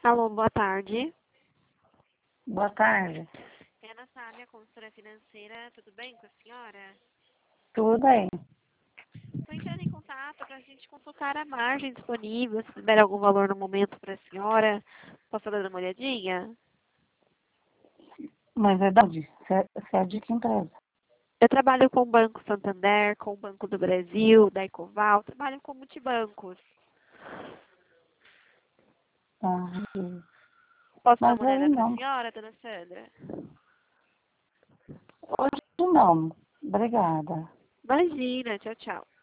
Alô, boa tarde. Boa tarde. É a Natália, consultora financeira. Tudo bem com a senhora? Tudo bem? Estou entrando em contato para a gente consultar a margem disponível, se tiver algum valor no momento para a senhora. Posso dar uma olhadinha? Mas é de onde? Você é de que empresa? Eu trabalho com o Banco Santander, com o Banco do Brasil, da Ecoval, trabalho com multibancos. Ah, Posso dar mas uma aí olhada para a não. senhora, dona Sandra? Hoje não. Obrigada. Imagina, tchau, tchau.